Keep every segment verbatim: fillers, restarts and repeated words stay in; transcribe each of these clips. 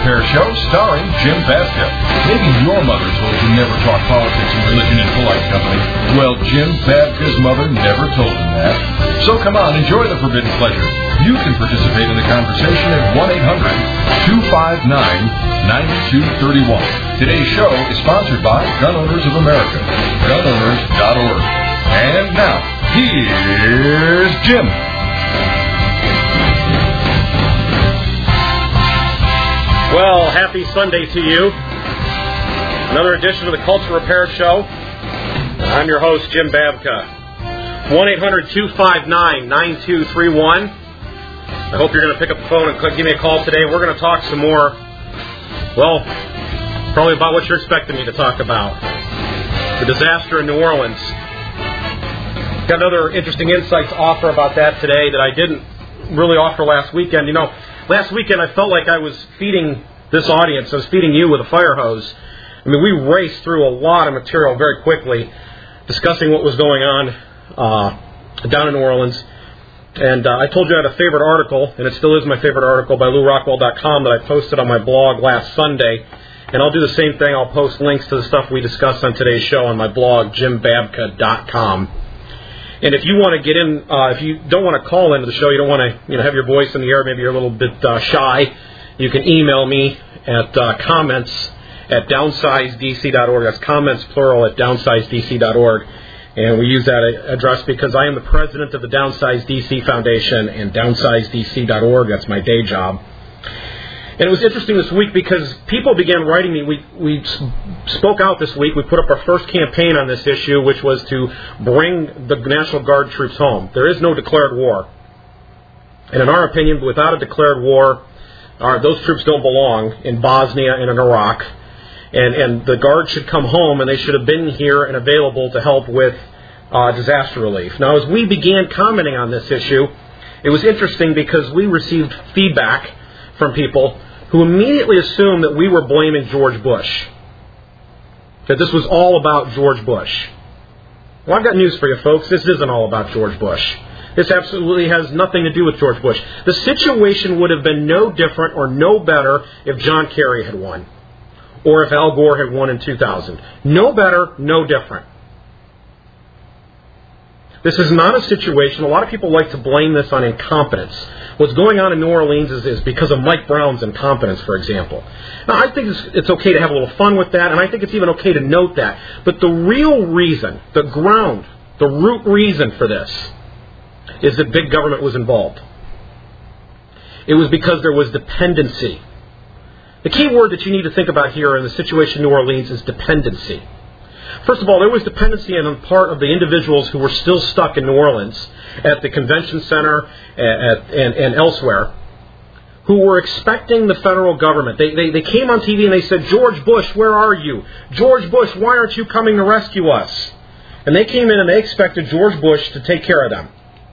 Repair Show, starring Jim Babka. Maybe your mother told you never talk politics and religion in polite company. Well, Jim Babka's mother never told him that. So come on, enjoy the forbidden pleasure. You can participate in the conversation at one eight hundred two five nine nine two three one. Today's show is sponsored by Gun Owners of America, gun owners dot org. And now, here's Jim. Well, happy Sunday to you. Another edition of the Culture Repair Show. I'm your host, Jim Babka. one eight hundred two five nine nine two three one. I hope you're going to pick up the phone and give me a call today. We're going to talk some more, well, probably about what you're expecting me to talk about. The disaster in New Orleans. Got another interesting insight to offer about that today that I didn't really offer last weekend. You know, last weekend I felt like I was feeding this audience, I was feeding you with a fire hose. I mean, we raced through a lot of material very quickly, discussing what was going on uh, down in New Orleans. And uh, I told you I had a favorite article, and it still is my favorite article, by Lou Rockwell dot com that I posted on my blog last Sunday. And I'll do the same thing. I'll post links to the stuff we discussed on today's show on my blog, Jim Babka dot com. And if you want to get in, uh, if you don't want to call into the show, you don't want to, you know, have your voice in the air, maybe you're a little bit uh, shy, you can email me at uh, comments at downsize d c dot org. That's comments plural at downsize d c dot org. And we use that address because I am the president of the Downsize D C Foundation and downsize d c dot org. That's my day job. And it was interesting this week because people began writing me. We we spoke out this week. We put up our first campaign on this issue, which was to bring the National Guard troops home. There is no declared war. And in our opinion, without a declared war, our, those troops don't belong in Bosnia and in Iraq. And, and the Guard should come home, and they should have been here and available to help with uh, disaster relief. Now, as we began commenting on this issue, it was interesting because we received feedback from people who immediately assumed that we were blaming George Bush, that this was all about George Bush. Well, I've got news for you, folks. This isn't all about George Bush. This absolutely has nothing to do with George Bush. The situation would have been no different or no better if John Kerry had won, or if Al Gore had won in two thousand. No better, no different. This is not a situation, a lot of people like to blame this on incompetence. What's going on in New Orleans is, is because of Mike Brown's incompetence, for example. Now, I think it's, it's okay to have a little fun with that, and I think it's even okay to note that. But the real reason, the ground, the root reason for this is that big government was involved. It was because there was dependency. The key word that you need to think about here in the situation in New Orleans is dependency. First of all, there was dependency on the part of the individuals who were still stuck in New Orleans at the convention center at, and, and elsewhere, who were expecting the federal government. They, they, they came on T V and they said, George Bush, where are you? George Bush, why aren't you coming to rescue us? And they came in and they expected George Bush to take care of them.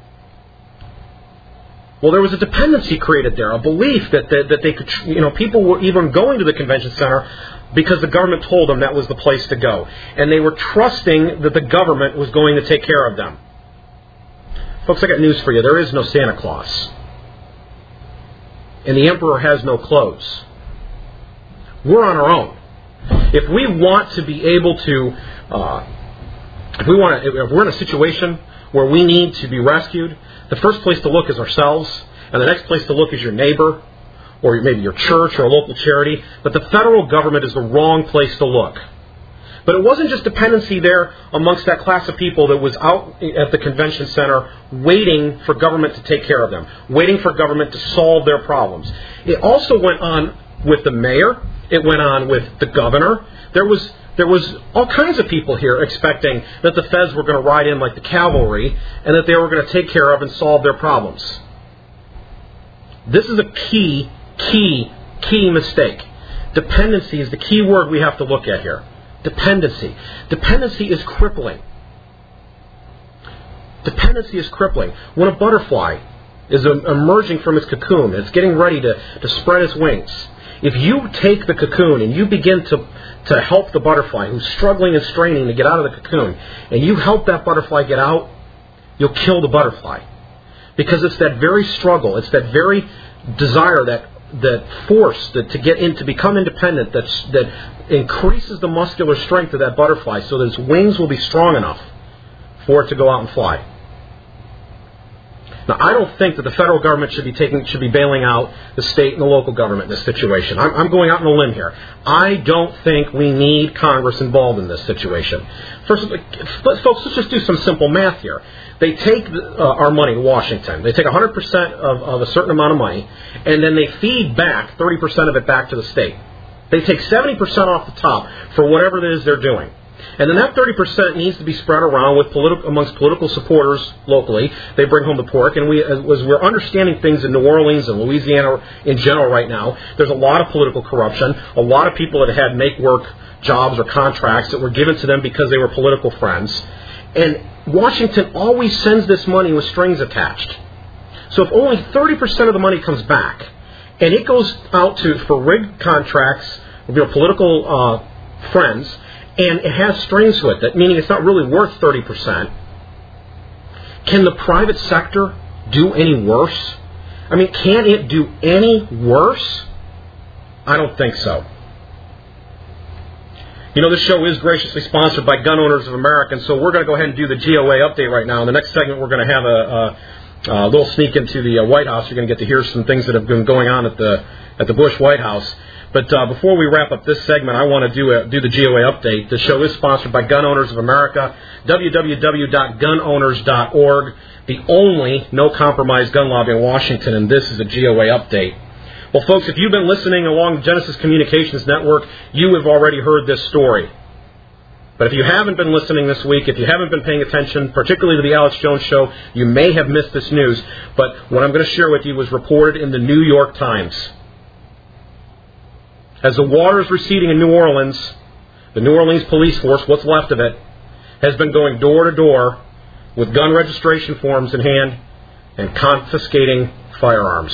Well, there was a dependency created there, a belief that, that, that they could, you know, people were even going to the convention center because the government told them that was the place to go. And they were trusting that the government was going to take care of them. Folks, I got news for you. There is no Santa Claus. And the emperor has no clothes. We're on our own. If we want to be able to, uh, if we want to, if we're in a situation where we need to be rescued, the first place to look is ourselves, and the next place to look is your neighbor, or maybe your church or a local charity. But the federal government is the wrong place to look. But it wasn't just dependency there amongst that class of people that was out at the convention center waiting for government to take care of them, waiting for government to solve their problems. It also went on with the mayor. It went on with the governor. There was there was all kinds of people here expecting that the feds were going to ride in like the cavalry and that they were going to take care of and solve their problems. This is a key, key, key mistake. Dependency is the key word we have to look at here. Dependency. Dependency is crippling. Dependency is crippling. When a butterfly is emerging from its cocoon, it's getting ready to, to spread its wings, if you take the cocoon and you begin to, to help the butterfly who's struggling and straining to get out of the cocoon, and you help that butterfly get out, you'll kill the butterfly. Because it's that very struggle, it's that very desire that that force that to get in to become independent that's, that increases the muscular strength of that butterfly so that its wings will be strong enough for it to go out and fly. Now, I don't think that the federal government should be taking, should be bailing out the state and the local government in this situation. I'm, I'm going out on a limb here. I don't think we need Congress involved in this situation. First, folks, let's just do some simple math here. They take uh, our money to Washington. They take one hundred percent of, of a certain amount of money, and then they feed back thirty percent of it back to the state. They take seventy percent off the top for whatever it is they're doing. And then that thirty percent needs to be spread around with politi- amongst political supporters locally. They bring home the pork. And we, as we're understanding things in New Orleans and Louisiana in general right now, there's a lot of political corruption, a lot of people that had make-work jobs or contracts that were given to them because they were political friends. And Washington always sends this money with strings attached. So if only thirty percent of the money comes back, and it goes out to for rigged contracts with your political uh, friends, and it has strings to it, that meaning it's not really worth thirty percent, can the private sector do any worse? I mean, can it do any worse? I don't think so. You know, this show is graciously sponsored by Gun Owners of America, and so we're going to go ahead and do the G O A update right now. In the next segment, we're going to have a, a, a little sneak into the uh, White House. You're going to get to hear some things that have been going on at the at the Bush White House. But uh, before we wrap up this segment, I want to do a, do the G O A update. The show is sponsored by Gun Owners of America, w w w dot gun owners dot org, the only no-compromise gun lobby in Washington, and this is a G O A update. Well, folks, if you've been listening along the Genesis Communications Network, you have already heard this story. But if you haven't been listening this week, if you haven't been paying attention, particularly to the Alex Jones Show, you may have missed this news. But what I'm going to share with you was reported in the New York Times. As the water is receding in New Orleans, the New Orleans police force, what's left of it, has been going door to door with gun registration forms in hand and confiscating firearms.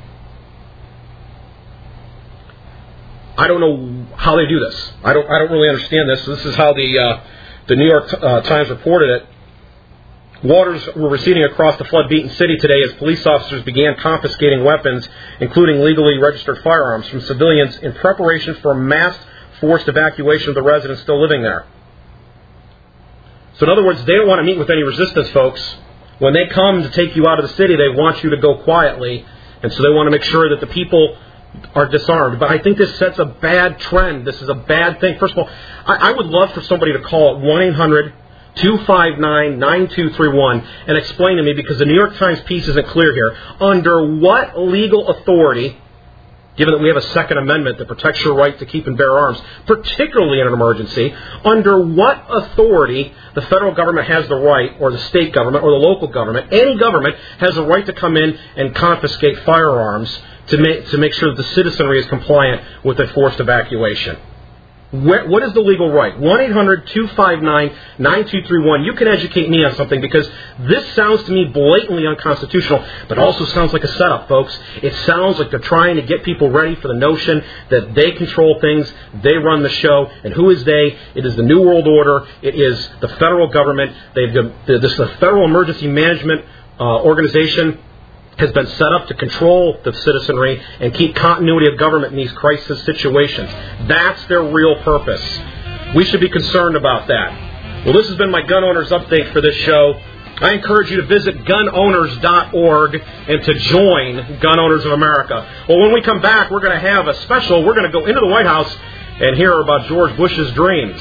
I don't know how they do this. I don't. I don't really understand this. This is how the uh, the New York uh, Times reported it. Waters were receding across the flood-beaten city today as police officers began confiscating weapons, including legally registered firearms, from civilians in preparation for a mass forced evacuation of the residents still living there. So in other words, they don't want to meet with any resistance, folks. When they come to take you out of the city, they want you to go quietly, and so they want to make sure that the people are disarmed. But I think this sets a bad trend. This is a bad thing. First of all, I, I would love for somebody to call at one eight hundred two five nine nine two three one and explain to me, because the New York Times piece isn't clear here, under what legal authority, given that we have a Second Amendment that protects your right to keep and bear arms, particularly in an emergency, under what authority the federal government has the right, or the state government, or the local government, any government has the right to come in and confiscate firearms to make, to make sure that the citizenry is compliant with a forced evacuation. Where, what is the legal right? one eight hundred two five nine nine two three one. You can educate me on something, because this sounds to me blatantly unconstitutional, but also sounds like a setup, folks. It sounds like they're trying to get people ready for the notion that they control things, they run the show, and who is they? It is the New World Order. It is the federal government. They've this is a Federal Emergency Management uh, Organization. Has been set up to control the citizenry and keep continuity of government in these crisis situations. That's their real purpose. We should be concerned about that. Well, this has been my Gun Owners Update for this show. I encourage you to visit gun owners dot org and to join Gun Owners of America. Well, when we come back, we're going to have a special. We're going to go into the White House and hear about George Bush's dreams.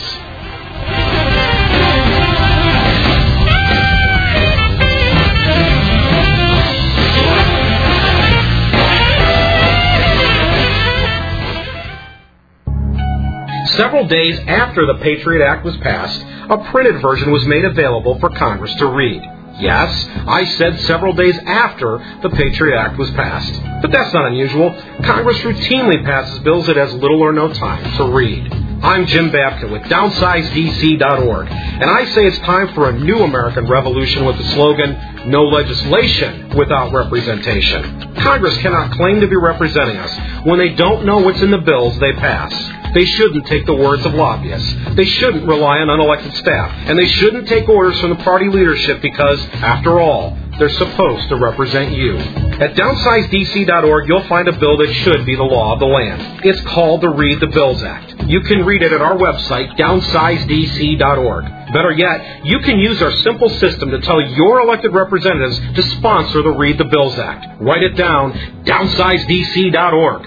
Several days after the Patriot Act was passed, a printed version was made available for Congress to read. Yes, I said several days after the Patriot Act was passed. But that's not unusual. Congress routinely passes bills it has little or no time to read. I'm Jim Babka with downsize D C dot org, and I say it's time for a new American revolution with the slogan, no legislation without representation. Congress cannot claim to be representing us when they don't know what's in the bills they pass. They shouldn't take the words of lobbyists. They shouldn't rely on unelected staff. And they shouldn't take orders from the party leadership because, after all, they're supposed to represent you. At downsize D C dot org, you'll find a bill that should be the law of the land. It's called the Read the Bills Act. You can read it at our website, downsize D C dot org. Better yet, you can use our simple system to tell your elected representatives to sponsor the Read the Bills Act. Write it down, downsize D C dot org.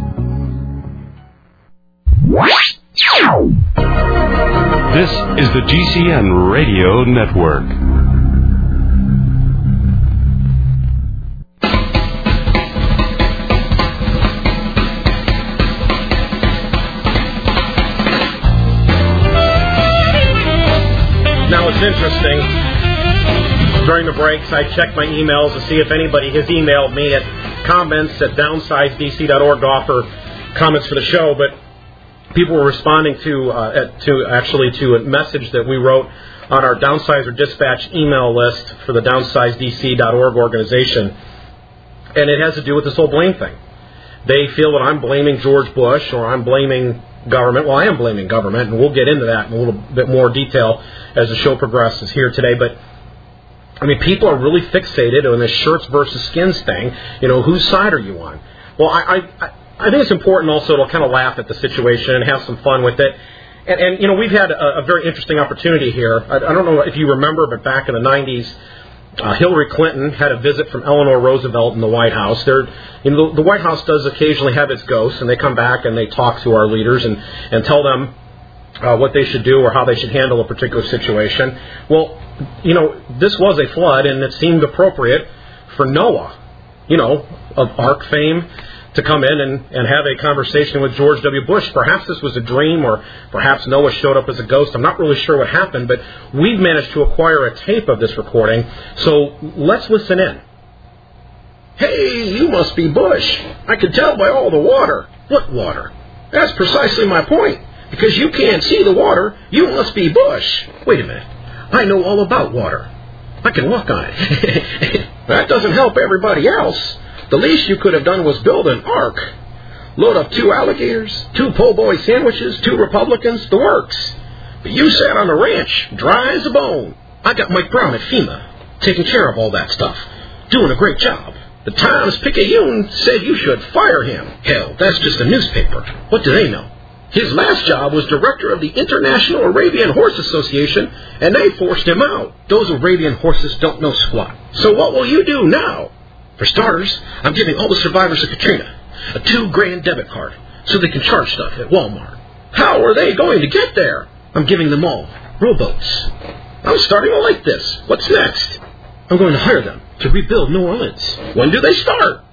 This is the G C N Radio Network. Now it's interesting. During the breaks, I check my emails to see if anybody has emailed me at comments at downsize D C dot org to offer comments for the show, but people were responding to uh, to actually to a message that we wrote on our Downsizer Dispatch email list for the downsize D C dot org organization, and it has to do with this whole blame thing. They feel that I'm blaming George Bush or I'm blaming government. Well, I am blaming government, and we'll get into that in a little bit more detail as the show progresses here today. But I mean, people are really fixated on this shirts versus skins thing. You know, whose side are you on? Well, I. I, I I think it's important also to kind of laugh at the situation and have some fun with it. And, and you know, we've had a, a very interesting opportunity here. I, I don't know if you remember, but back in the nineties, uh, Hillary Clinton had a visit from Eleanor Roosevelt in the White House. They're, you know, the, the White House does occasionally have its ghosts, and they come back and they talk to our leaders and, and tell them uh, what they should do or how they should handle a particular situation. Well, you know, this was a flood, and it seemed appropriate for Noah, you know, of Ark fame, to come in and, and have a conversation with George W. Bush. Perhaps this was a dream, or perhaps Noah showed up as a ghost. I'm not really sure what happened, but we've managed to acquire a tape of this recording, so let's listen in. Hey, you must be Bush. I can tell by all the water. What water? That's precisely my point. Because you can't see the water, you must be Bush. Wait a minute. I know all about water. I can walk on it. That doesn't help everybody else. The least you could have done was build an ark. Load up two alligators, two po' boy sandwiches, two Republicans, the works. But you sat on the ranch, dry as a bone. I got Mike Brown at FEMA, taking care of all that stuff, doing a great job. The Times-Picayune said you should fire him. Hell, that's just a newspaper. What do they know? His last job was director of the International Arabian Horse Association, and they forced him out. Those Arabian horses don't know squat. So what will you do now? For starters, I'm giving all the survivors of Katrina a two grand debit card so they can charge stuff at Walmart. How are they going to get there? I'm giving them all rowboats. I'm starting to like this. What's next? I'm going to hire them to rebuild New Orleans. When do they start?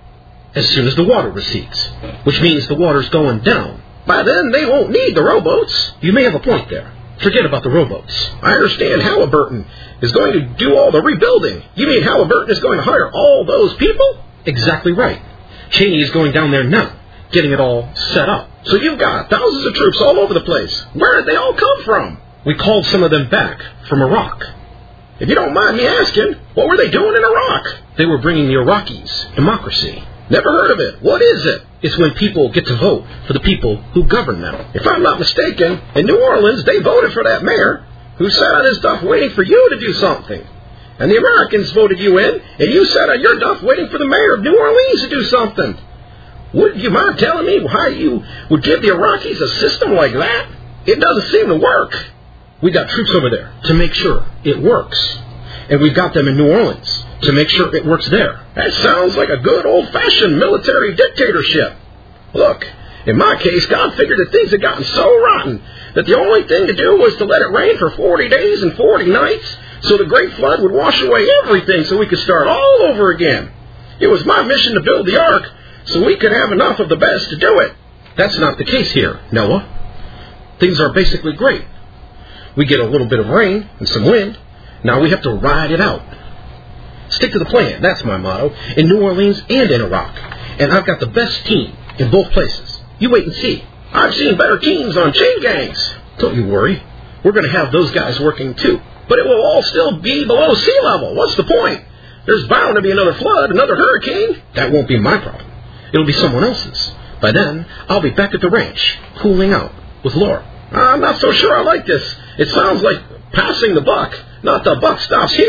As soon as the water recedes, which means the water's going down. By then, they won't need the rowboats. You may have a point there. Forget about the rowboats. I understand Halliburton is going to do all the rebuilding. You mean Halliburton is going to hire all those people? Exactly right. Cheney is going down there now, getting it all set up. So you've got thousands of troops all over the place. Where did they all come from? We called some of them back from Iraq. If you don't mind me asking, what were they doing in Iraq? They were bringing the Iraqis democracy. Never heard of it. What is it? It's when people get to vote for the people who govern them. If I'm not mistaken, in New Orleans, they voted for that mayor who sat on his duff waiting for you to do something. And the Americans voted you in, and you sat on your duff waiting for the mayor of New Orleans to do something. Would you mind telling me why you would give the Iraqis a system like that? It doesn't seem to work. We got troops over there to make sure it works. And we've got them in New Orleans to make sure it works there. That sounds like a good old-fashioned military dictatorship. Look, in my case, God figured that things had gotten so rotten that the only thing to do was to let it rain for forty days and forty nights so the great flood would wash away everything so we could start all over again. It was my mission to build the ark so we could have enough of the best to do it. That's not the case here, Noah. Things are basically great. We get a little bit of rain and some wind. Now we have to ride it out. Stick to the plan, that's my motto, in New Orleans and in Iraq. And I've got the best team in both places. You wait and see. I've seen better teams on chain gangs. Don't you worry. We're going to have those guys working too. But it will all still be below sea level. What's the point? There's bound to be another flood, another hurricane. That won't be my problem. It'll be someone else's. By then, I'll be back at the ranch, cooling out with Laura. I'm not so sure I like this. It sounds like passing the buck. Not the buck stops here.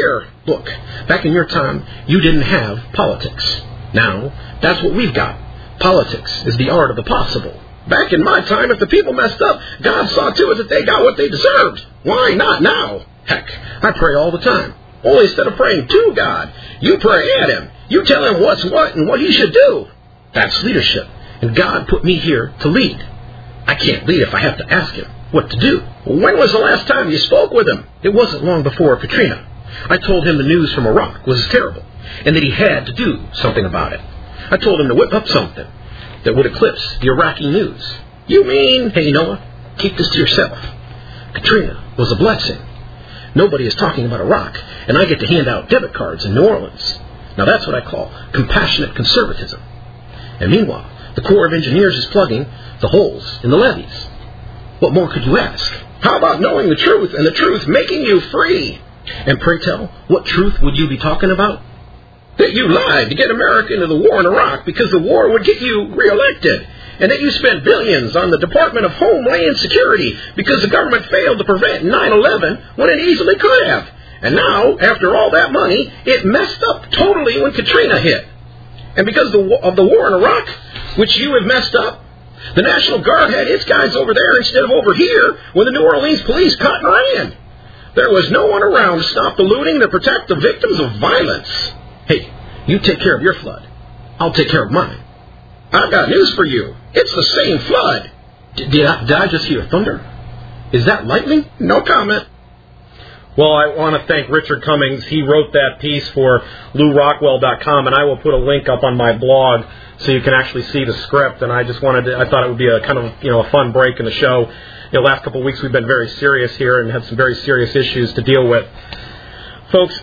Look, back in your time, you didn't have politics. Now, that's what we've got. Politics is the art of the possible. Back in my time, if the people messed up, God saw to it that they got what they deserved. Why not now? Heck, I pray all the time. Only instead of praying to God, you pray at Him. You tell Him what's what and what He should do. That's leadership. And God put me here to lead. I can't lead if I have to ask Him what to do. When was the last time you spoke with Him? It wasn't long before Katrina. I told him the news from Iraq was terrible, and that he had to do something about it. I told him to whip up something that would eclipse the Iraqi news. You mean, hey Noah, keep this to yourself. Katrina was a blessing. Nobody is talking about Iraq, and I get to hand out debit cards in New Orleans. Now that's what I call compassionate conservatism. And meanwhile, the Corps of Engineers is plugging the holes in the levees. What more could you ask? How about knowing the truth and the truth making you free? And pray tell, what truth would you be talking about? That you lied to get America into the war in Iraq because the war would get you reelected, and that you spent billions on the Department of Homeland Security because the government failed to prevent nine eleven when it easily could have. And now, after all that money, it messed up totally when Katrina hit. And because of the war in Iraq, which you have messed up, the National Guard had its guys over there instead of over here when the New Orleans police cut and ran. There was no one around to stop the looting and to protect the victims of violence. Hey, you take care of your flood. I'll take care of mine. I've got news for you. It's the same flood. D- did, I, did I just hear thunder? Is that lightning? No comment. Well, I want to thank Richard Cummings. He wrote that piece for Lou Rockwell dot com, and I will put a link up on my blog so you can actually see the script. And I just wanted to, I thought it would be a kind of, you know, a fun break in the show. You know, last couple of weeks we've been very serious here and had some very serious issues to deal with. Folks,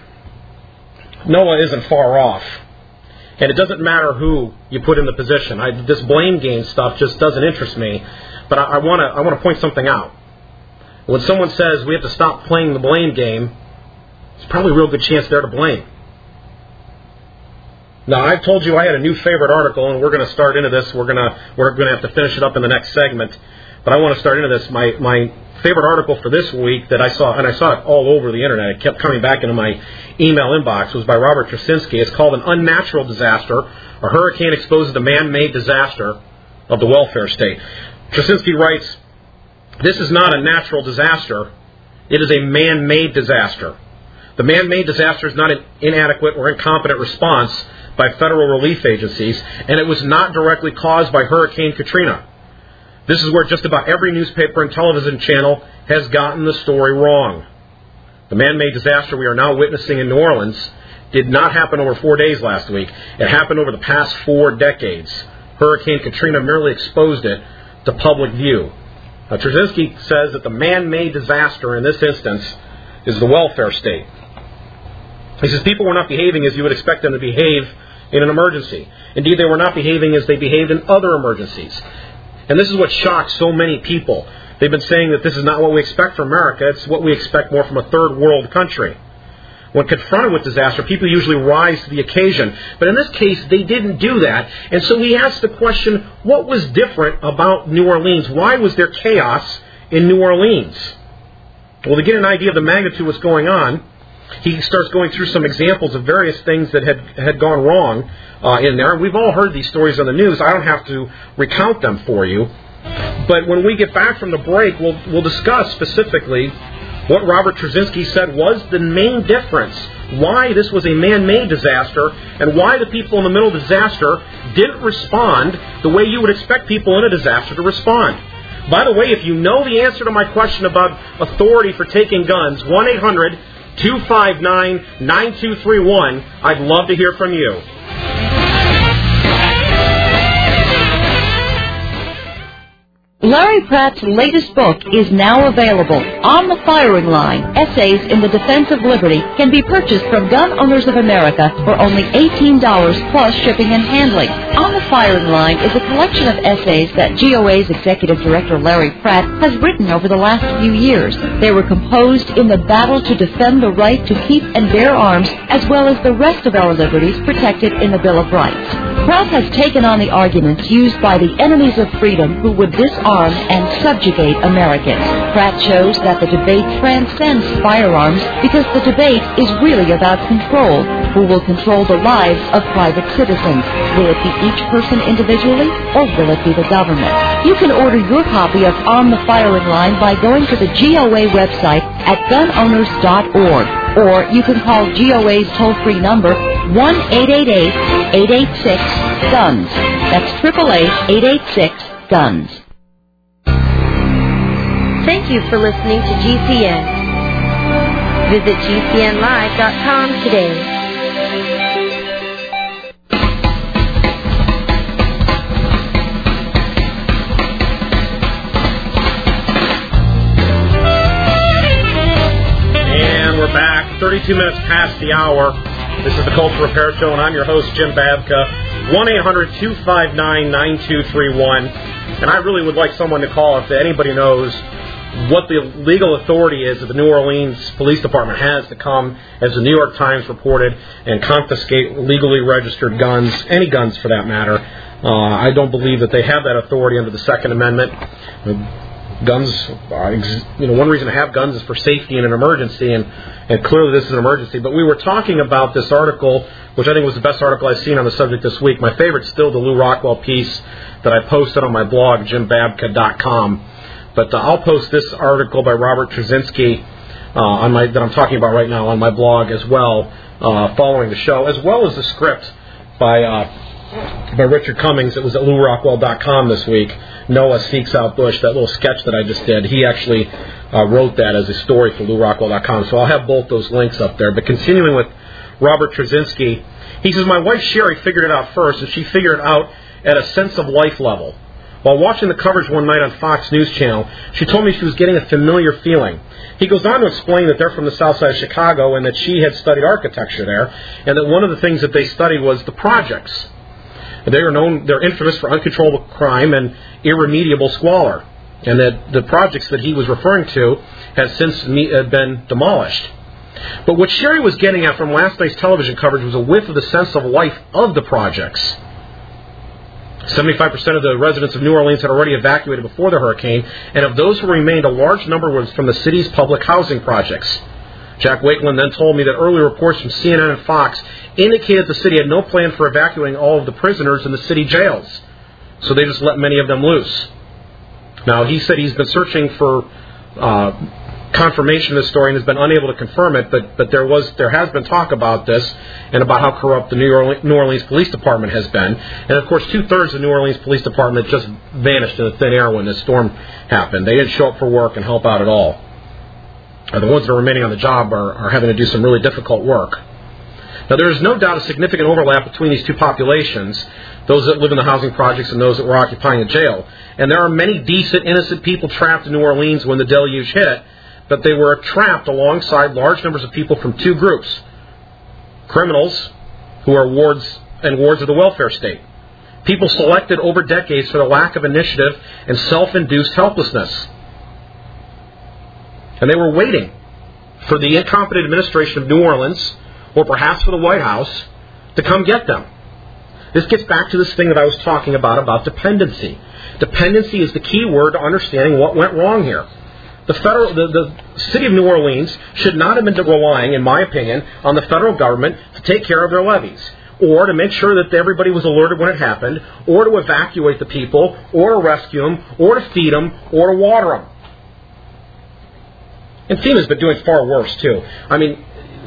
Noah isn't far off. And it doesn't matter who you put in the position. I, this blame game stuff just doesn't interest me. But I, I want to I want to point something out. When someone says we have to stop playing the blame game, there's probably a real good chance they're to blame. Now, I've told you I had a new favorite article, and we're going to start into this. We're going to we're going to have to finish it up in the next segment. But I want to start into this. My my favorite article for this week that I saw, and I saw it all over the Internet, it kept coming back into my email inbox, was by Robert Traczynski. It's called An Unnatural Disaster. A Hurricane Exposes the Man-Made Disaster of the Welfare State. Traczynski writes, this is not a natural disaster. It is a man-made disaster. The man-made disaster is not an inadequate or incompetent response by federal relief agencies, and it was not directly caused by Hurricane Katrina. This is where just about every newspaper and television channel has gotten the story wrong. The man-made disaster we are now witnessing in New Orleans did not happen over four days last week. It happened over the past four decades. Hurricane Katrina merely exposed it to public view. Now, Traczynski says that the man-made disaster in this instance is the welfare state. He says people were not behaving as you would expect them to behave in an emergency. Indeed, they were not behaving as they behaved in other emergencies. And this is what shocks so many people. They've been saying that this is not what we expect from America. It's what we expect more from a third world country. When confronted with disaster, people usually rise to the occasion. But in this case, they didn't do that. And so he asked the question, what was different about New Orleans? Why was there chaos in New Orleans? Well, to get an idea of the magnitude of what's going on, he starts going through some examples of various things that had, had gone wrong uh, in there. We've all heard these stories on the news. I don't have to recount them for you. But when we get back from the break, we'll, we'll discuss specifically what Robert Traczynski said was the main difference, why this was a man-made disaster, and why the people in the middle of disaster didn't respond the way you would expect people in a disaster to respond. By the way, if you know the answer to my question about authority for taking guns, one eight hundred two five nine nine two three one, I'd love to hear from you. Larry Pratt's latest book is now available. On the Firing Line, Essays in the Defense of Liberty can be purchased from Gun Owners of America for only eighteen dollars plus shipping and handling. On the Firing Line is a collection of essays that G O A's Executive Director Larry Pratt has written over the last few years. They were composed in the battle to defend the right to keep and bear arms, as well as the rest of our liberties protected in the Bill of Rights. Pratt has taken on the arguments used by the enemies of freedom who would disarm and subjugate Americans. Pratt shows that the debate transcends firearms because the debate is really about control. Who will control the lives of private citizens? Will it be each person individually, or will it be the government? You can order your copy of On the Firing Line by going to the G O A website at gun owners dot org, or you can call G O A's toll-free number one eight eight eight, eight eight six, GUNS. That's eight eight eight, eight eight six, GUNS. Thank you for listening to G C N. Visit G C N live dot com today. And we're back, thirty-two minutes past the hour. This is the Culture Repair Show, and I'm your host, Jim Babka. one eight hundred, two five nine, nine two three one. And I really would like someone to call if anybody knows what the legal authority is that the New Orleans Police Department has to come, as the New York Times reported, and confiscate legally registered guns, any guns for that matter. Uh, I don't believe that they have that authority under the Second Amendment. Guns, are, you know, one reason to have guns is for safety in an emergency, and, and clearly this is an emergency. But we were talking about this article, which I think was the best article I've seen on the subject this week. My favorite's still the Lou Rockwell piece that I posted on my blog, jim babka dot com. But uh, I'll post this article by Robert Trzynski uh, on my that I'm talking about right now on my blog as well, uh, following the show, as well as the script by uh, by Richard Cummings. It was at lou rockwell dot com this week. Noah Seeks Out Bush, that little sketch that I just did. He actually uh, wrote that as a story for lou rockwell dot com. So I'll have both those links up there. But continuing with Robert Trzynski, he says, my wife Sherry figured it out first, and she figured it out at a sense of life level. While watching the coverage one night on Fox News Channel, she told me she was getting a familiar feeling. He goes on to explain that they're from the south side of Chicago and that she had studied architecture there, and that one of the things that they studied was the projects. They are known, they're infamous for uncontrollable crime and irremediable squalor, and that the projects that he was referring to has since been demolished. But what Sherry was getting at from last night's television coverage was a whiff of the sense of life of the projects. seventy-five percent of the residents of New Orleans had already evacuated before the hurricane, and of those who remained, a large number was from the city's public housing projects. Jack Wakeland then told me that early reports from C N N and Fox indicated the city had no plan for evacuating all of the prisoners in the city jails, so they just let many of them loose. Now, he said he's been searching for uh, confirmation of this story and has been unable to confirm it, but but there was there has been talk about this and about how corrupt the New Orleans, New Orleans Police Department has been. And, of course, two-thirds of the New Orleans Police Department just vanished in the thin air when this storm happened. They didn't show up for work and help out at all. Uh, the ones that are remaining on the job are, are having to do some really difficult work. Now, there is no doubt a significant overlap between these two populations, those that live in the housing projects and those that were occupying a jail. And there are many decent, innocent people trapped in New Orleans when the deluge hit, but they were trapped alongside large numbers of people from two groups. Criminals, who are wards and wards of the welfare state. People selected over decades for the lack of initiative and self-induced helplessness. And they were waiting for the incompetent administration of New Orleans, or perhaps for the White House, to come get them. This gets back to this thing that I was talking about, about dependency. Dependency is the key word to understanding what went wrong here. The federal, the, the city of New Orleans should not have been relying, in my opinion, on the federal government to take care of their levees, or to make sure that everybody was alerted when it happened, or to evacuate the people, or to rescue them, or to feed them, or to water them. And FEMA's been doing far worse, too. I mean,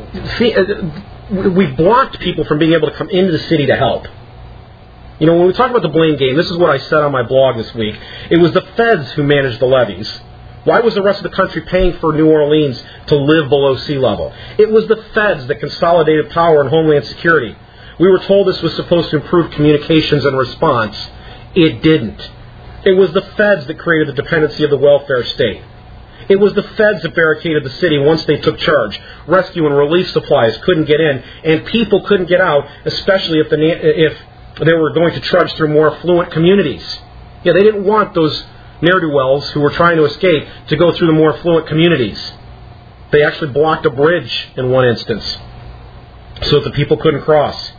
we've blocked people from being able to come into the city to help. You know, when we talk about the blame game, this is what I said on my blog this week. It was the feds who managed the levees. Why was the rest of the country paying for New Orleans to live below sea level? It was the feds that consolidated power and homeland security. We were told this was supposed to improve communications and response. It didn't. It was the feds that created the dependency of the welfare state. It was the feds that barricaded the city once they took charge. Rescue and relief supplies couldn't get in, and people couldn't get out, especially if, the, if they were going to trudge through more affluent communities. Yeah, they didn't want those ne'er-do-wells who were trying to escape to go through the more affluent communities. They actually blocked a bridge in one instance so that the people couldn't cross.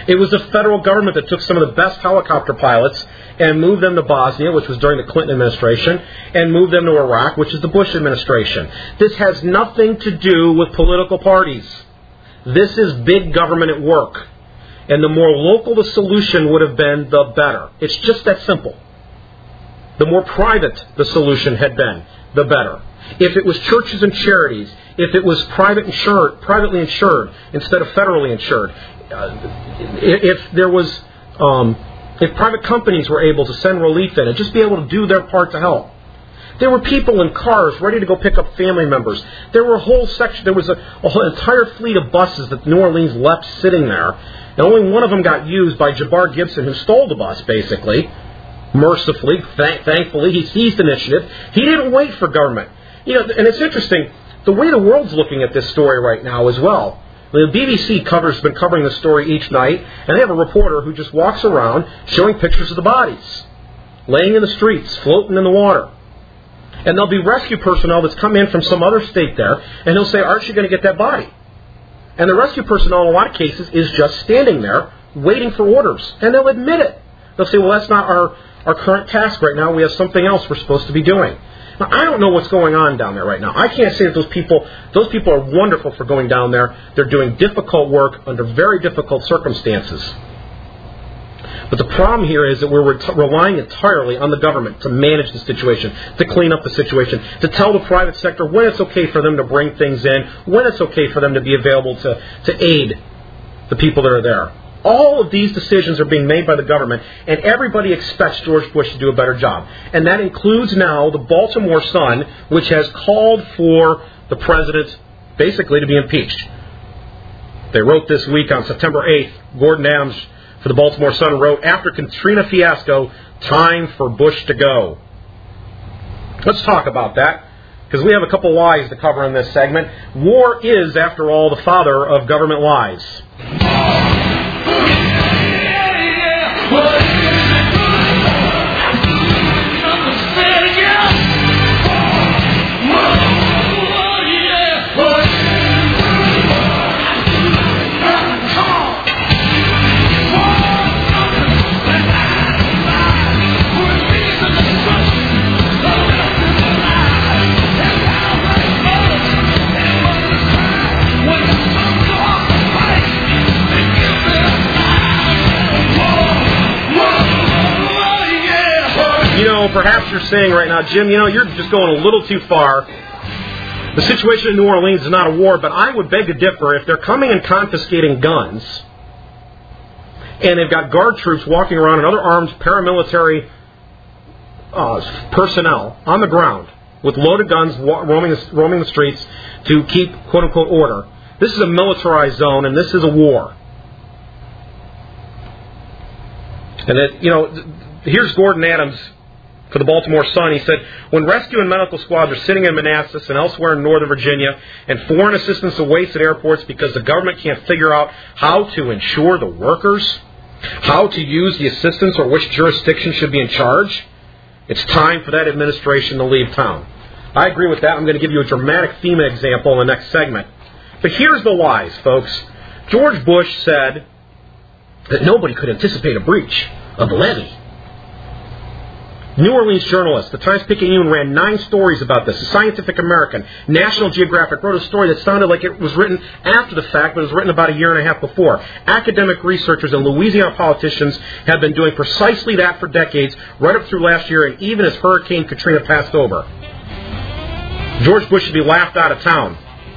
It was the federal government that took some of the best helicopter pilots and moved them to Bosnia, which was during the Clinton administration, and moved them to Iraq, which is the Bush administration. This has nothing to do with political parties. This is big government at work. And the more local the solution would have been, the better. It's just that simple. The more private the solution had been, the better. If it was churches and charities, if it was private insured, privately insured instead of federally insured, uh, if there was, um, if private companies were able to send relief in and just be able to do their part to help. There were people in cars ready to go pick up family members. There were a whole section, there was a, a whole entire fleet of buses that New Orleans left sitting there. And only one of them got used by Jabbar Gibson, who stole the bus, basically. Mercifully, th- thankfully, he seized initiative. He didn't wait for government. You know, and it's interesting, the way the world's looking at this story right now as well. The B B C covers been covering the story each night, and they have a reporter who just walks around showing pictures of the bodies, laying in the streets, floating in the water. And there'll be rescue personnel that's come in from some other state there, and he'll say, aren't you going to get that body? And the rescue personnel in a lot of cases is just standing there waiting for orders, and they'll admit it. They'll say, well, that's not our, our current task right now. We have something else we're supposed to be doing. Now, I don't know what's going on down there right now. I can't say that those people, those people are wonderful for going down there. They're doing difficult work under very difficult circumstances. But the problem here is that we're re- relying entirely on the government to manage the situation, to clean up the situation, to tell the private sector when it's okay for them to bring things in, when it's okay for them to be available to, to aid the people that are there. All of these decisions are being made by the government, and everybody expects George Bush to do a better job. And that includes now the Baltimore Sun, which has called for the president basically to be impeached. They wrote this week on September eighth, Gordon Adams for the Baltimore Sun wrote, after Katrina fiasco, time for Bush to go. Let's talk about that, because we have a couple lies to cover in this segment. War is, after all, the father of government lies. Perhaps you're saying right now, Jim, you know, you're just going a little too far. The situation in New Orleans is not a war, but I would beg to differ. If they're coming and confiscating guns, and they've got guard troops walking around and other armed paramilitary uh, personnel on the ground with loaded guns roaming the, roaming the streets to keep, quote-unquote, order, this is a militarized zone, and this is a war. And, it, you know, here's Gordon Adams for the Baltimore Sun. He said, when rescue and medical squads are sitting in Manassas and elsewhere in Northern Virginia and foreign assistance awaits at airports because the government can't figure out how to insure the workers, how to use the assistance or which jurisdiction should be in charge, it's time for that administration to leave town. I agree with that. I'm going to give you a dramatic FEMA example in the next segment. But here's the lies, folks. George Bush said that nobody could anticipate a breach of the levee. New Orleans journalists, the Times-Picayune, ran nine stories about this. The Scientific American, National Geographic wrote a story that sounded like it was written after the fact, but it was written about a year and a half before. Academic researchers and Louisiana politicians have been doing precisely that for decades, right up through last year, and even as Hurricane Katrina passed over. George Bush should be laughed out of town.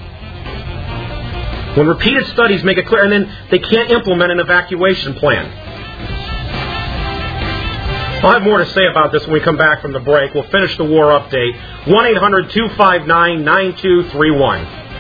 When repeated studies make it clear, and then they can't implement an evacuation plan. I'll have more to say about this when we come back from the break. We'll finish the war update. one eight hundred two five nine nine two three one.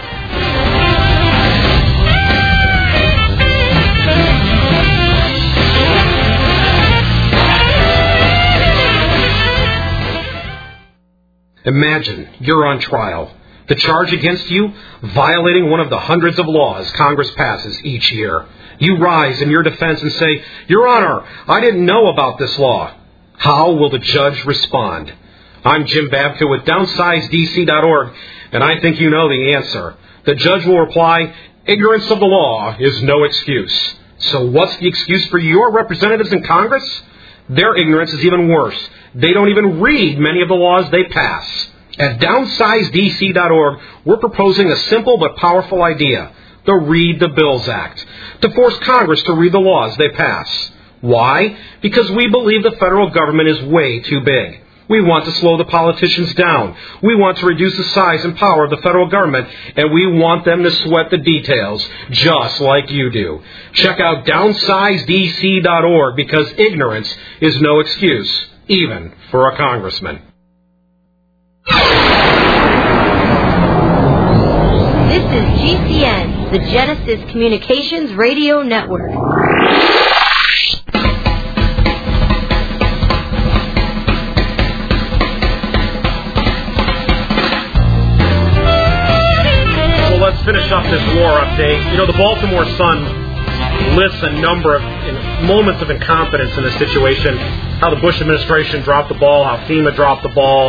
Imagine you're on trial. The charge against you, violating one of the hundreds of laws Congress passes each year. You rise in your defense and say, Your Honor, I didn't know about this law. How will the judge respond? I'm Jim Babka with downsize D C dot org, and I think you know the answer. The judge will reply, ignorance of the law is no excuse. So what's the excuse for your representatives in Congress? Their ignorance is even worse. They don't even read many of the laws they pass. At downsize D C dot org, we're proposing a simple but powerful idea, the Read the Bills Act, to force Congress to read the laws they pass. Why? Because we believe the federal government is way too big. We want to slow the politicians down. We want to reduce the size and power of the federal government, and we want them to sweat the details, just like you do. Check out downsize D C dot org, because ignorance is no excuse, even for a congressman. This is G C N, the Genesis Communications Radio Network. Let's finish up this war update. You know, the Baltimore Sun lists a number of in, moments of incompetence in this situation. How the Bush administration dropped the ball, how FEMA dropped the ball.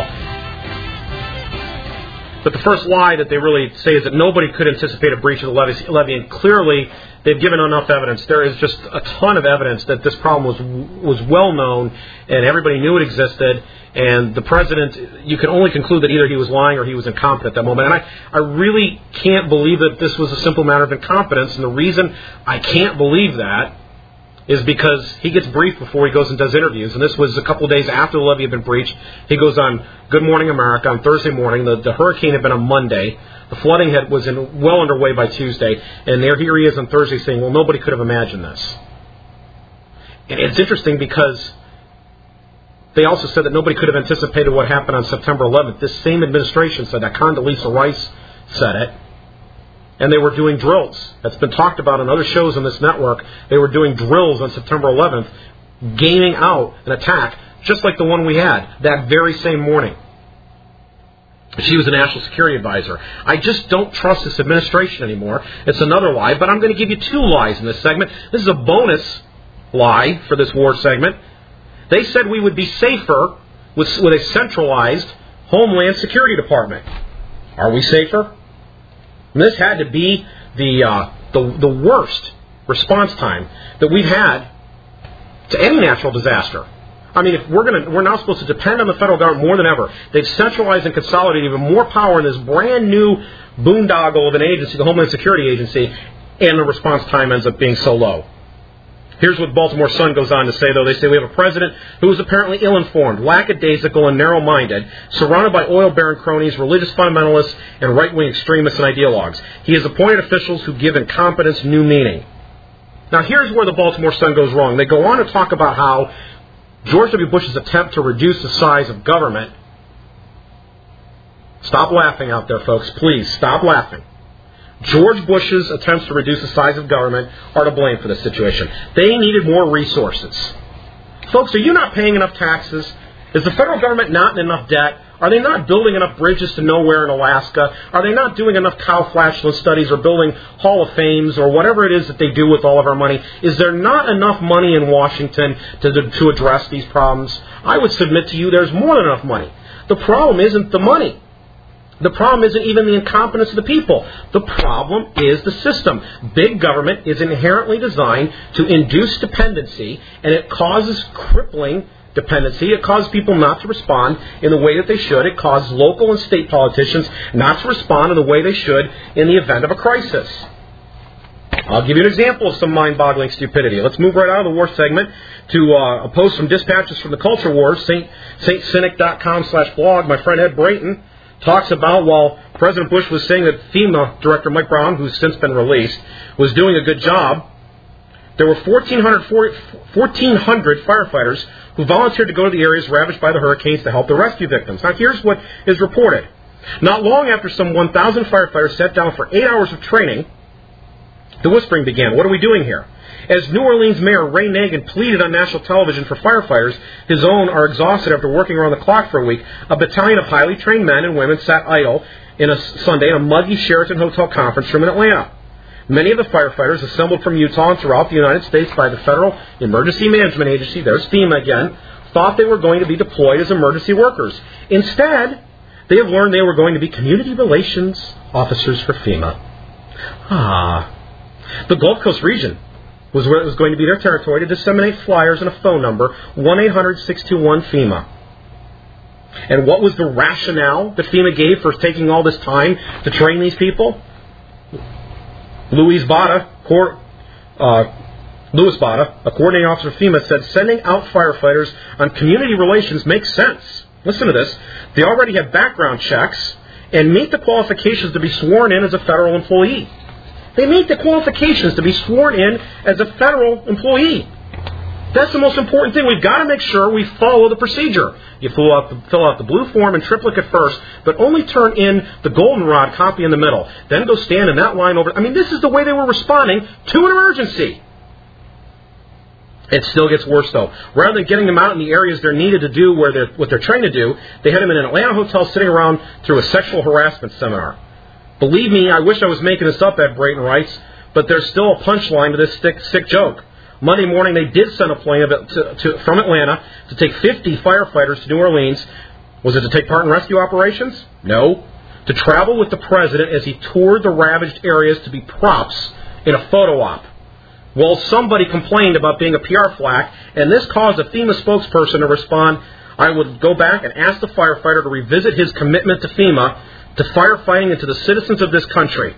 But the first lie that they really say is that nobody could anticipate a breach of the levy, levy and clearly they've given enough evidence. There is just a ton of evidence that this problem was was well known and everybody knew it existed. And the president, you can only conclude that either he was lying or he was incompetent at that moment. And I, I really can't believe that this was a simple matter of incompetence. And the reason I can't believe that is because he gets briefed before he goes and does interviews. And this was a couple of days after the levy had been breached. He goes on Good Morning America on Thursday morning. The, the hurricane had been on Monday. The flooding had, was in, well underway by Tuesday. And there here he is on Thursday saying, well, nobody could have imagined this. And it's interesting because they also said that nobody could have anticipated what happened on September eleventh. This same administration said that. Condoleezza Rice said it. And they were doing drills. That's been talked about on other shows on this network. They were doing drills on September eleventh, gaming out an attack, just like the one we had that very same morning. She was a national security advisor. I just don't trust this administration anymore. It's another lie, but I'm going to give you two lies in this segment. This is a bonus lie for this war segment. They said we would be safer with, with a centralized Homeland Security Department. Are we safer? And this had to be the, uh, the the worst response time that we've had to any natural disaster. I mean, if we're going to, we're now supposed to depend on the federal government more than ever. They've centralized and consolidated even more power in this brand new boondoggle of an agency, the Homeland Security Agency, and the response time ends up being so low. Here's what Baltimore Sun goes on to say, though. They say we have a president who is apparently ill-informed, lackadaisical, and narrow-minded, surrounded by oil baron cronies, religious fundamentalists, and right-wing extremists and ideologues. He has appointed officials who give incompetence new meaning. Now, here's where the Baltimore Sun goes wrong. They go on to talk about how George W. Bush's attempt to reduce the size of government. Stop laughing out there, folks. Please, stop laughing. George Bush's attempts to reduce the size of government are to blame for this situation. They needed more resources. Folks, are you not paying enough taxes? Is the federal government not in enough debt? Are they not building enough bridges to nowhere in Alaska? Are they not doing enough cow flatulence studies or building Hall of Fames or whatever it is that they do with all of our money? Is there not enough money in Washington to, to, to address these problems? I would submit to you there's more than enough money. The problem isn't the money. The problem isn't even the incompetence of the people. The problem is the system. Big government is inherently designed to induce dependency, and it causes crippling dependency. It causes people not to respond in the way that they should. It causes local and state politicians not to respond in the way they should in the event of a crisis. I'll give you an example of some mind-boggling stupidity. Let's move right out of the war segment to uh, a post from Dispatches from the Culture Wars, St Cynic dot com slash blog. My friend Ed Brayton talks about, while President Bush was saying that FEMA Director Mike Brown, who's since been released, was doing a good job, there were fourteen hundred firefighters who volunteered to go to the areas ravaged by the hurricanes to help the rescue victims. Now, here's what is reported. Not long after some one thousand firefighters sat down for eight hours of training, the whispering began. What are we doing here? As New Orleans Mayor Ray Nagin pleaded on national television for firefighters, his own are exhausted after working around the clock for a week, a battalion of highly trained men and women sat idle in a Sunday in a muggy Sheraton Hotel conference room in Atlanta. Many of the firefighters assembled from Utah and throughout the United States by the Federal Emergency Management Agency, there's FEMA again, thought they were going to be deployed as emergency workers. Instead, they have learned they were going to be community relations officers for FEMA. Ah. The Gulf Coast region was where it was going to be their territory to disseminate flyers and a phone number, one eight hundred six two one FEMA. And what was the rationale that FEMA gave for taking all this time to train these people? Louis Bada, cor- uh, Louis Bada, a coordinating officer of FEMA, said sending out firefighters on community relations makes sense. Listen to this. They already have background checks and meet the qualifications to be sworn in as a federal employee. They meet the qualifications to be sworn in as a federal employee. That's the most important thing. We've got to make sure we follow the procedure. You fill out the, fill out the blue form in triplicate first, but only turn in the goldenrod copy in the middle. Then go stand in that line over. I mean, this is the way they were responding to an emergency. It still gets worse, though. Rather than getting them out in the areas they're needed to do where they're, what they're trained to do, they had them in an Atlanta hotel sitting around through a sexual harassment seminar. Believe me, I wish I was making this up, Ed Brayton writes, but there's still a punchline to this sick, sick joke. Monday morning, they did send a plane to, to, from Atlanta to take fifty firefighters to New Orleans. Was it to take part in rescue operations? No. To travel with the president as he toured the ravaged areas to be props in a photo op. Well, somebody complained about being a P R flack, and this caused a FEMA spokesperson to respond, I would go back and ask the firefighter to revisit his commitment to FEMA, to firefighting, and to the citizens of this country.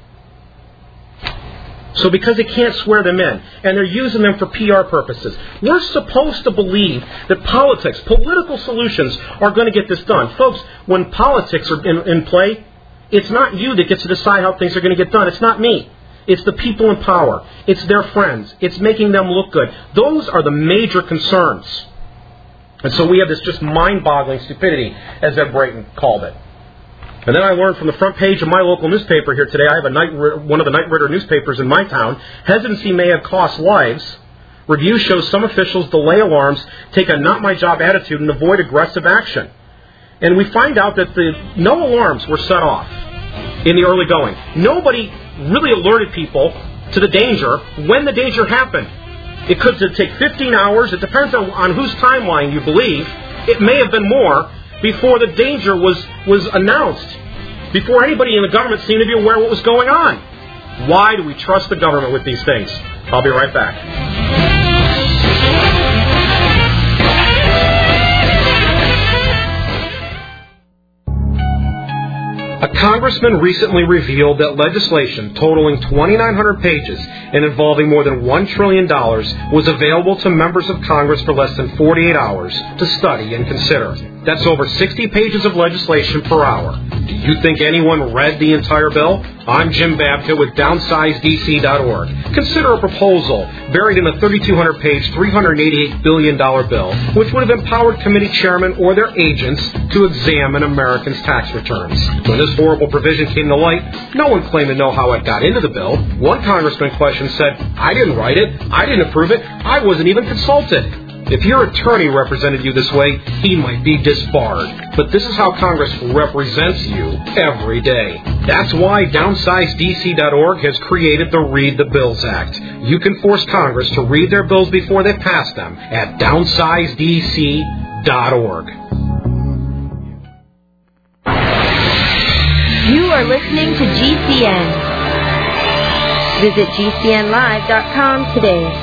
So because they can't swear them in, and they're using them for P R purposes, we're supposed to believe that politics, political solutions are going to get this done. Folks, when politics are in, in play, it's not you that gets to decide how things are going to get done. It's not me. It's the people in power. It's their friends. It's making them look good. Those are the major concerns. And so we have this just mind-boggling stupidity, as Ed Brayton called it. And then I learned from the front page of my local newspaper here today, I have a night, one of the Night Ritter newspapers in my town, hesitancy may have cost lives. Review shows some officials delay alarms, take a not-my-job attitude, and avoid aggressive action. And we find out that the no alarms were set off in the early going. Nobody really alerted people to the danger when the danger happened. It could take fifteen hours. It depends on, on whose timeline you believe. It may have been more before the danger was, was announced, before anybody in the government seemed to be aware of what was going on. Why do we trust the government with these things? I'll be right back. A congressman recently revealed that legislation totaling twenty-nine hundred pages and involving more than one trillion dollars was available to members of Congress for less than forty-eight hours to study and consider. That's over sixty pages of legislation per hour. Do you think anyone read the entire bill? I'm Jim Babka with downsize D C dot org. Consider a proposal buried in a thirty-two hundred page, three hundred eighty-eight billion dollars bill, which would have empowered committee chairmen or their agents to examine Americans' tax returns. When this horrible provision came to light, no one claimed to know how it got into the bill. One congressman questioned said, I didn't write it, I didn't approve it, I wasn't even consulted. If your attorney represented you this way, he might be disbarred. But this is how Congress represents you every day. That's why downsize D C dot org has created the Read the Bills Act. You can force Congress to read their bills before they pass them at downsize D C dot org. You are listening to G C N. Visit G C N live dot com today.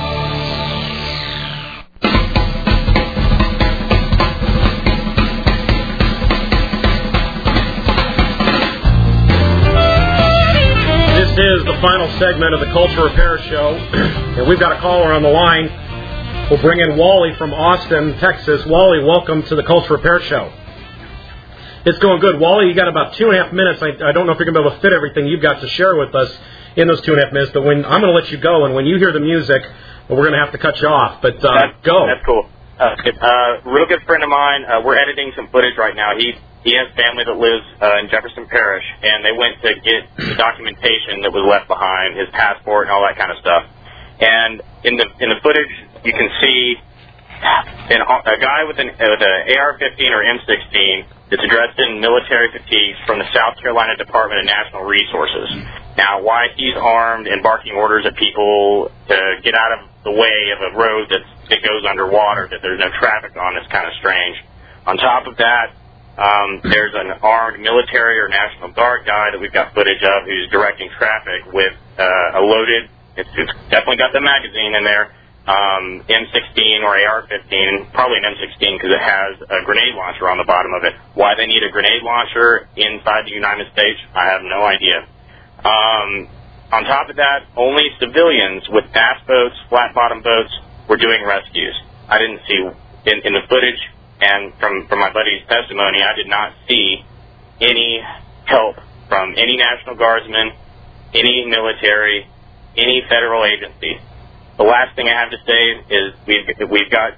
This is the final segment of the Culture Repair Show, and we've got a caller on the line. We'll bring in Wally from Austin, Texas. Wally, welcome to the Culture Repair Show. It's going good. Wally, you got about two and a half minutes. I, I don't know if you're going to be able to fit everything you've got to share with us in those two and a half minutes, but when I'm going to let you go, and when you hear the music, well, we're going to have to cut you off. But uh, that's, go. That's cool. Uh, uh, real good friend of mine. Uh, we're editing some footage right now. He he has family that lives uh, in Jefferson Parish, and they went to get the documentation that was left behind, his passport and all that kind of stuff. And in the in the footage, you can see an, a guy with an with an A R fifteen or M sixteen that's dressed in military fatigues from the South Carolina Department of National Resources. Now, why he's armed and barking orders at people to get out of the way of a road that's, that goes underwater, that there's no traffic on, is kind of strange. On top of that, um, there's an armed military or National Guard guy that we've got footage of who's directing traffic with uh, a loaded It's, it's definitely got the magazine in there. Um, M sixteen or A R fifteen, probably an M sixteen because it has a grenade launcher on the bottom of it. Why they need a grenade launcher inside the United States, I have no idea. Um, on top of that, only civilians with bass boats, flat-bottom boats, were doing rescues. I didn't see, in, in the footage and from, from my buddy's testimony, I did not see any help from any National Guardsmen, any military, any federal agency. The last thing I have to say is we've, we've got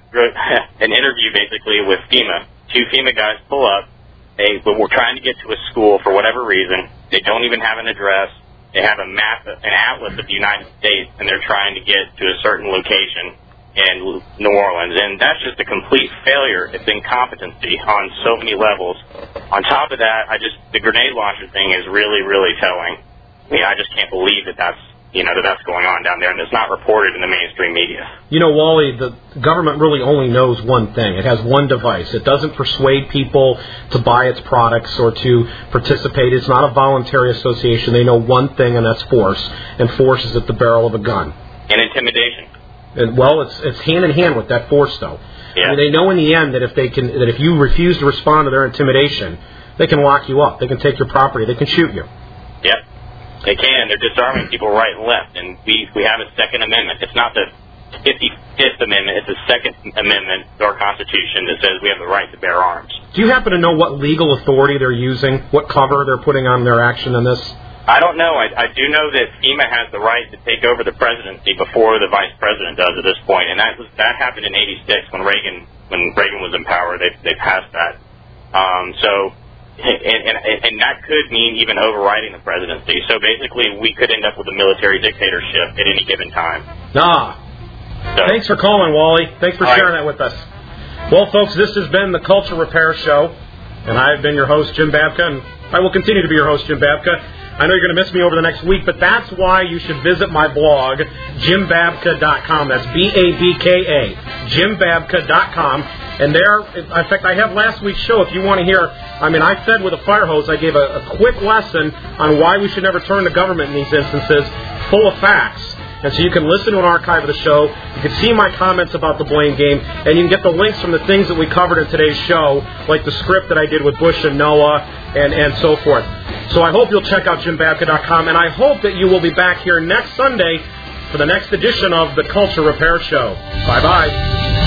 an interview basically with FEMA. Two FEMA guys pull up. They were trying to get to a school for whatever reason. They don't even have an address. They have a map, an atlas of the United States, and they're trying to get to a certain location in New Orleans. And that's just a complete failure. It's incompetency on so many levels. On top of that, I just the grenade launcher thing is really, really telling. I mean, I just can't believe that that's you know, that that's going on down there, and it's not reported in the mainstream media. You know, Wally, the government really only knows one thing. It has one device. It doesn't persuade people to buy its products or to participate. It's not a voluntary association. They know one thing, and that's force, and force is at the barrel of a gun. And intimidation. And, well, it's it's hand in hand with that force, though. Yeah. I mean, they know in the end that if they can, that if you refuse to respond to their intimidation, they can lock you up. They can take your property. They can shoot you. Yep. They can. They're disarming people right and left, and we we have a Second Amendment. It's not the fifty-fifth Amendment. It's the Second Amendment to our Constitution that says we have the right to bear arms. Do you happen to know what legal authority they're using, what cover they're putting on their action in this? I don't know. I, I do know that FEMA has the right to take over the presidency before the vice president does at this point, and that was, that happened in eighty-six when Reagan when Reagan was in power. They they passed that. Um, so. And, and, and that could mean even overriding the presidency. So basically, we could end up with a military dictatorship at any given time. Ah. So. Thanks for calling, Wally. Thanks for All sharing right. that with us. Well, folks, this has been the Culture Repair Show, and I've been your host, Jim Babka, and I will continue to be your host, Jim Babka. I know you're going to miss me over the next week, but that's why you should visit my blog, jim babka dot com. That's B A B K A, jim babka dot com. And there, in fact, I have last week's show if you want to hear. I mean, I fed with a fire hose. I gave a, a quick lesson on why we should never turn to government in these instances, full of facts. And so you can listen to an archive of the show. You can see my comments about the blame game. And you can get the links from the things that we covered in today's show, like the script that I did with Bush and Noah and, and so forth. So I hope you'll check out jim babka dot com. And I hope that you will be back here next Sunday for the next edition of the Culture Repair Show. Bye-bye.